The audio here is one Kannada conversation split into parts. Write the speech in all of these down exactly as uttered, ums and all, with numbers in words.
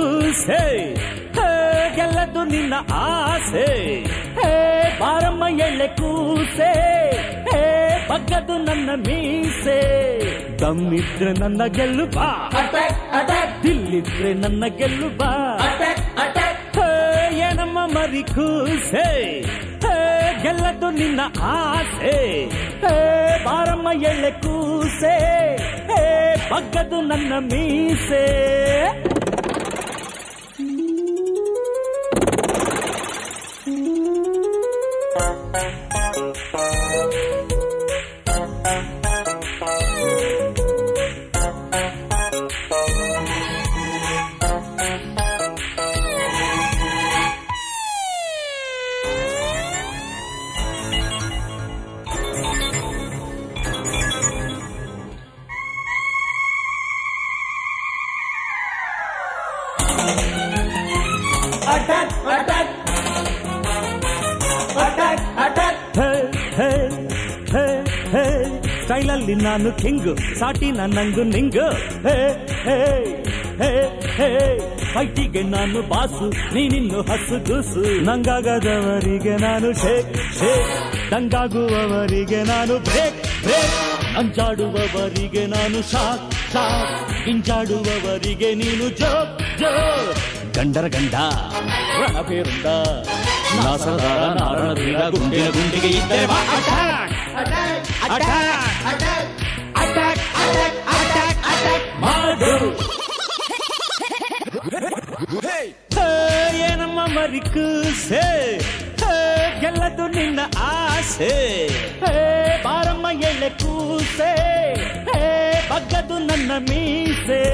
ಕೂಸೆ ಗೆಲ್ಲದು ನಿನ್ನ ಆಸೆ ಬಾರಮ್ಮ ಎಳ್ಳೆ ಕೂಸೆ ಬಗ್ಗದು ನನ್ನ ಮೀಸೆ ದಮ್ಮಿದ್ರೆ ನನ್ನ ಗೆಲ್ಲು ಬಾ ದಿಲ್ಲಿದ್ರೆ ನನ್ನ ಗೆಲ್ಲು ಬಾ ಏನಮ್ಮ ಮರಿ ಕೂಸೆ ಗೆಲ್ಲದು ನಿನ್ನ ಆಸೆ ಬಾರಮ್ಮ ಎಳ್ಳೆ ಕೂಸೆ ಬಗ್ಗದು ನನ್ನ ಮೀಸೆ Attack! Attack! Attack! Attack! Hey, hey, hey, hey. ಸ್ಟೈಲಲ್ಲಿ ನಾನು ಕಿಂಗು ಸಾಟಿ ನನ್ನಂಗು ನಿಂಗು ಹೇ ಹೇ ಹೇ ಹೇ ಫೈಟಿಗೆ ನಾನು ಬಾಸು ನೀನಿನ್ನು ಹಸು ಗೂಸು ನಂಗಾಗದವರಿಗೆ ನಾನು ಶೇಕ್ ಶೇಕ್ ದಂಗಾಗುವವರಿಗೆ ನಾನು ಬ್ರೇಕ್ ಬ್ರೇಕ್ ಅಂಜಾಡುವವರಿಗೆ ನಾನು ಶಾಕ್ ಶಾಕ್ ಗಿಂಜಾಡುವವರಿಗೆ ನೀನು ಜೋಕ್ ಜೋಕ್ ಗಂಡರ ಗಂಡ ರಣಬೇರುಂಡ ನಾಸರದಾರ ನಾರಣ ಬೀರ ಗುಂಡಿನ ಗುಂಡಿಗೆ ಇದ್ದರೆ attack attack attack attack attack attack attack ಮಾಡು ಏನಮ್ಮ ಮರಿ ಕೂಸೆ ಗೆಲ್ಲದು ನಿನ್ನ ಆಸೆ ಬಾರಮ್ಮ ಎಳ್ಳೆ ಕೂಸೆ ಬಗ್ಗದು ನನ್ನ ಮೀಸೆ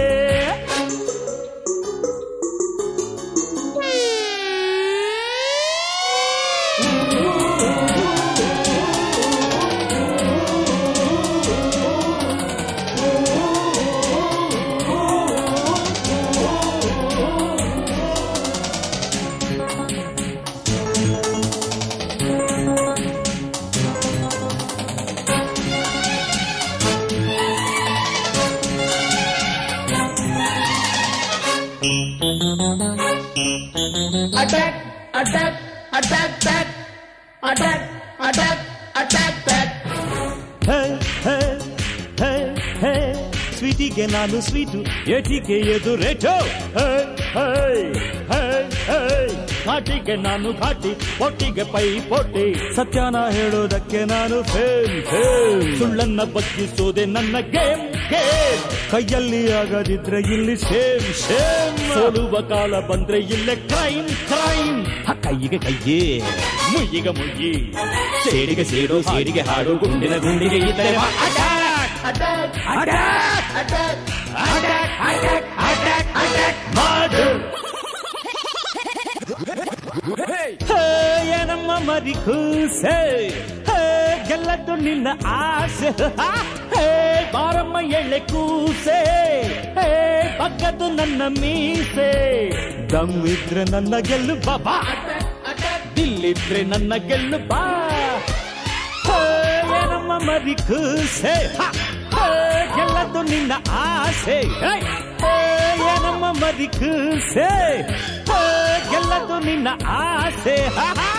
Attack! Attack! Attack! Attack! Attack! Attack! Attack! Attack! Hey! Hey! Hey! Hey! ಸ್ವೀಟಿಗೆ ನಾನು ಸ್ವೀಟು ಏಟಿಗೆ ಎದು ರೇಟು ಘಾಟಿಗೆ ನಾನು ಘಾಟಿ ಪೊಟ್ಟಿಗೆ ಪೈ ಪೊಟ್ಟಿ ಸತ್ಯನ ಹೇಳೋದಕ್ಕೆ ನಾನು ಫೇಮ್ ಫೇಮ್ ಸುಳ್ಳನ್ನ ಬಗ್ಗಿಸೋದೆ ನನ್ನ ಗೇಮ್ ಗೇಮ್ ಕೈಯಲ್ಲಿ ಆಗದಿದ್ರೆ ಇಲ್ಲಿ ಸೇಮ್ ಸೇಮ್ ಸೋಲುವ ಕಾಲ ಬಂದ್ರೆ ಇಲ್ಲೇ ಕ್ರೈಮ್ ಕ್ರೈಮ್ ಕೈಗೆ ಕೈಯೇ ಮುಯ್ಯಿಗೆ ಮುಯ್ಯಿ ಸೇಡಿಗೆ ಸೇಡು ಸೇಡಿಗೆ ಹಾಡು ಗುಂಡಿನ ಗುಂಡಿಗೆ ಇದ್ದರೆ Attack! Attack Attack! Attack attack attack attack ಮಾಡು ಏನಮ್ಮ ಮರಿ ಕೂಸೆ ಗೆಲ್ಲದು ನಿನ್ನ ಆಸೆ ಬಾರಮ್ಮ ಎಳ್ಳೆ ಕೂಸೆ ಬಗ್ಗದು ನನ್ನ ಮೀಸೆ ದಮ್ಮಿದ್ರೆ ನನ್ನ ಗೆಲ್ಲು ಬಾಬಾ ದಿಲ್ಲಿದ್ರೆ ನನ್ನ ಗೆಲ್ಲು ಬಾ ಏನಮ್ಮ ಮರಿ ಕೂಸೆ ಗೆಲ್ಲದು ನಿನ್ನ ಆಸೆ ಏನಮ್ಮ ಮರಿ ಕೂಸೆ ಗೆಲ್ಲದು ನಿನ್ನ ಆಸೆ